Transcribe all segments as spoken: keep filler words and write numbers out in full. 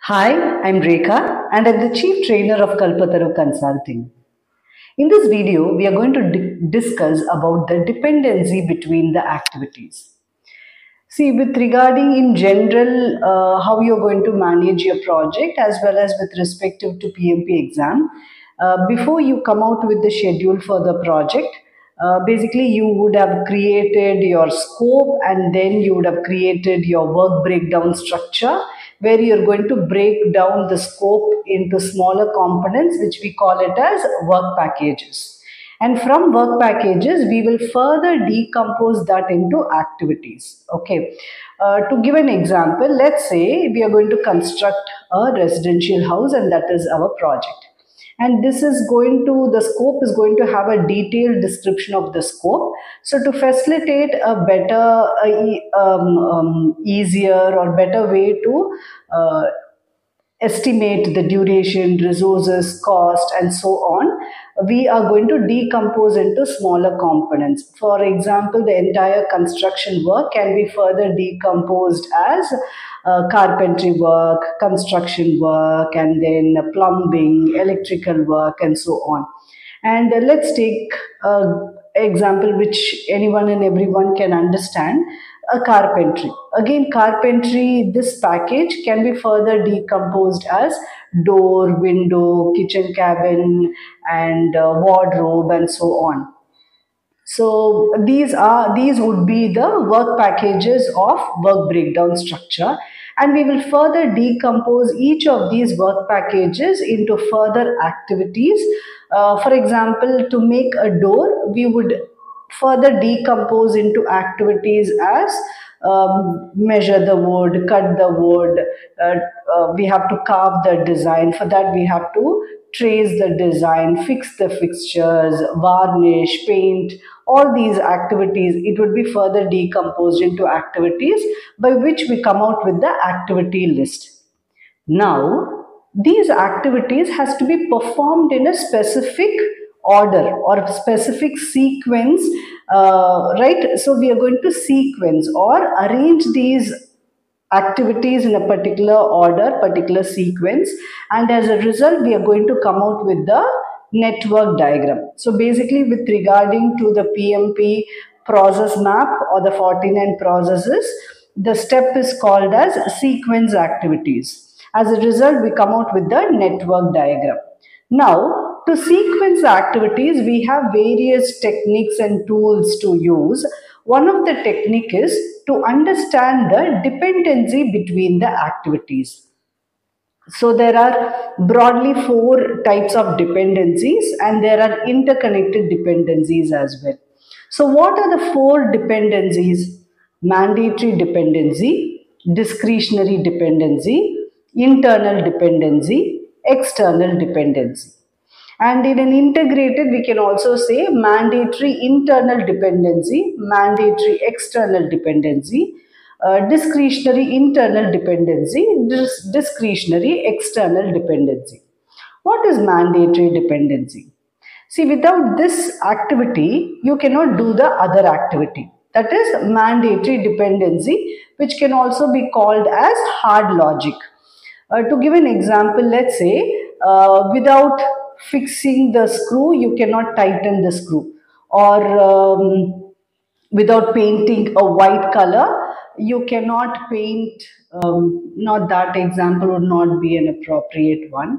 Hi, I'm Rekha and I'm the Chief Trainer of Kalpataru Consulting. In this video, we are going to di- discuss about the dependency between the activities. See, with regarding in general uh, how you're going to manage your project as well as with respective to P M P exam, uh, before you come out with the schedule for the project, uh, basically you would have created your scope and then you would have created your work breakdown structure where you're going to break down the scope into smaller components, which we call it as work packages. And from work packages, we will further decompose that into activities. Okay. Uh, to give an example, let's say we are going to construct a residential house and that is our project. And this is going to, the scope is going to have a detailed description of the scope. So to facilitate a better, uh, um, um, easier or better way to uh, estimate the duration, resources, cost, and so on, we are going to decompose into smaller components. For example, the entire construction work can be further decomposed as uh, carpentry work, construction work, and then plumbing, electrical work, and so on. And uh, let's take an example which anyone and everyone can understand, a carpentry. Again, carpentry, this package can be further decomposed as door, window, kitchen cabin, and uh, wardrobe, and so on. So these are these would be the work packages of work breakdown structure, and we will further decompose each of these work packages into further activities. Uh, for example, to make a door, we would further decompose into activities as um, measure the wood, cut the wood, uh, uh, we have to carve the design. For that, we have to trace the design, fix the fixtures, varnish, paint, all these activities. It would be further decomposed into activities by which we come out with the activity list. Now, these activities has to be performed in a specific order or specific sequence, uh, right? So we are going to sequence or arrange these activities in a particular order, particular sequence, and as a result, we are going to come out with the network diagram. So basically, with regarding to the P M P process map or the forty-nine processes, the step is called as sequence activities. As a result, we come out with the network diagram. Now, to sequence activities, we have various techniques and tools to use. One of the technique is to understand the dependency between the activities. So there are broadly four types of dependencies and there are interconnected dependencies as well. So what are the four dependencies? Mandatory dependency, discretionary dependency, internal dependency, external dependency. And in an integrated, we can also say mandatory internal dependency, mandatory external dependency, uh, discretionary internal dependency, dis- discretionary external dependency. What is mandatory dependency? See, without this activity, you cannot do the other activity. That is mandatory dependency, which can also be called as hard logic. Uh, to give an example, let's say uh, without fixing the screw, you cannot tighten the screw. Or um, without painting a white color, you cannot paint, um, not that example would not be an appropriate one.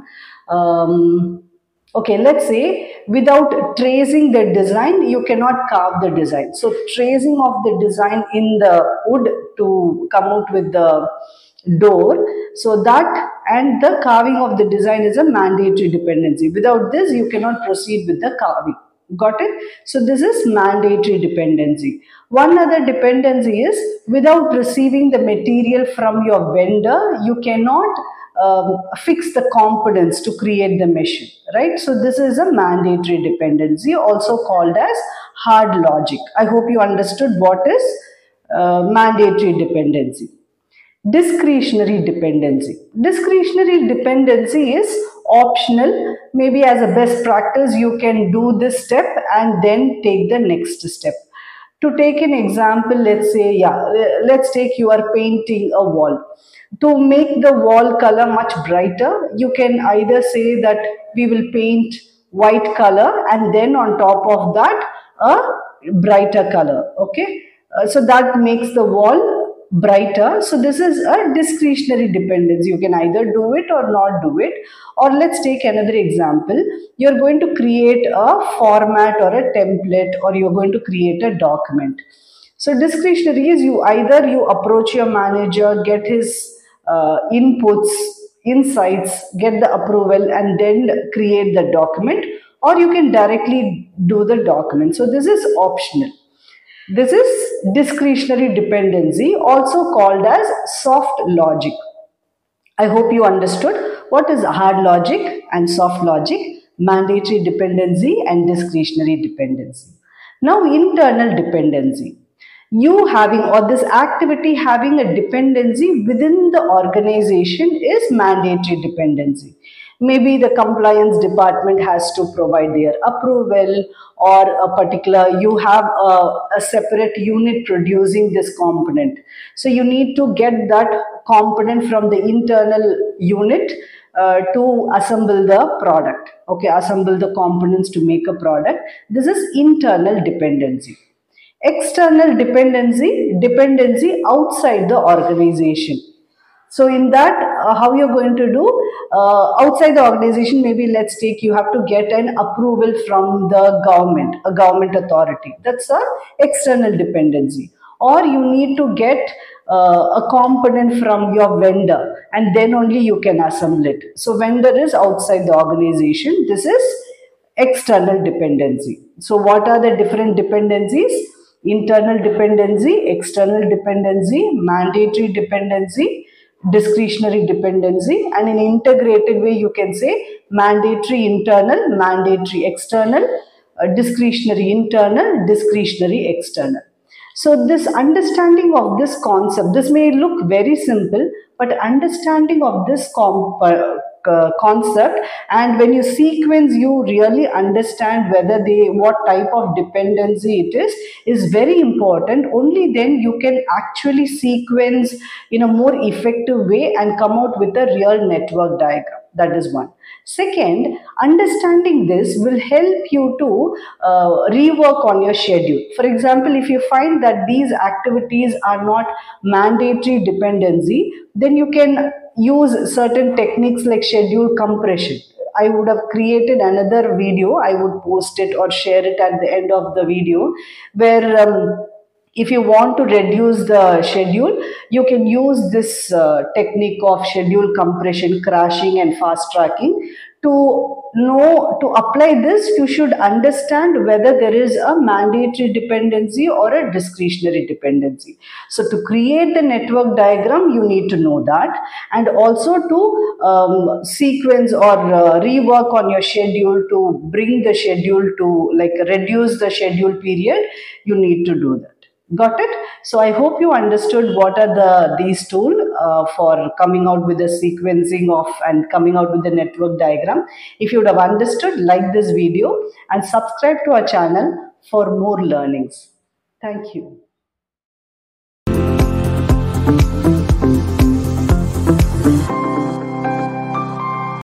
Um, okay, let's say without tracing the design, you cannot carve the design. So tracing of the design in the wood to come out with the door, so that and the carving of the design is a mandatory dependency. Without this, you cannot proceed with the carving. Got it? So this is mandatory dependency. One other dependency is without receiving the material from your vendor, you cannot um, fix the components to create the machine, right? So this is a mandatory dependency, also called as hard logic. I hope you understood what is uh, mandatory dependency. Discretionary dependency. Discretionary dependency is optional. Maybe as a best practice, you can do this step and then take the next step. To take an example, let's say, yeah, let's take you are painting a wall. To make the wall color much brighter, you can either say that we will paint white color and then on top of that a brighter color. Okay, uh, so that makes the wall brighter. So this is a discretionary dependence. You can either do it or not do it. Or let's take another example. You're going to create a format or a template, or you're going to create a document. So discretionary is you either you approach your manager, get his uh, inputs, insights, get the approval, and then create the document, or you can directly do the document. So this is optional. This is discretionary dependency, also called as soft logic. I hope you understood what is hard logic and soft logic, mandatory dependency and discretionary dependency. Now, internal dependency. You having or this activity having a dependency within the organization is mandatory dependency. Maybe the compliance department has to provide their approval, or a particular, you have a, a separate unit producing this component. So you need to get that component from the internal unit uh, to assemble the product. Okay, assemble the components to make a product. This is internal dependency. External dependency, dependency outside the organization. So in that, uh, how you're going to do, uh, outside the organization, maybe let's take, you have to get an approval from the government, a government authority. That's a external dependency. Or you need to get uh, a component from your vendor, and then only you can assemble it. So vendor is outside the organization. This is external dependency. So what are the different dependencies? Internal dependency, external dependency, mandatory dependency, discretionary dependency, and in integrated way you can say mandatory internal, mandatory external, uh, discretionary internal, discretionary external. So this understanding of this concept, this may look very simple, but understanding of this comp uh, concept, and when you sequence, you really understand whether they, what type of dependency it is, is very important. Only then you can actually sequence in a more effective way and come out with a real network diagram. That is one. Second, understanding this will help you to uh, rework on your schedule. For example, if you find that these activities are not mandatory dependency, then you can use certain techniques like schedule compression. I would have created another video. I would post it or share it at the end of the video, where um, if you want to reduce the schedule, you can use this uh, technique of schedule compression, crashing and fast tracking. To know, to apply this, you should understand whether there is a mandatory dependency or a discretionary dependency. So to create the network diagram, you need to know that, and also to um, sequence or uh, rework on your schedule to bring the schedule to, like, reduce the schedule period, you need to do that. Got it? So I hope you understood what are the these tools uh, for coming out with the sequencing of and coming out with the network diagram. If you would have understood, like this video and subscribe to our channel for more learnings. Thank you.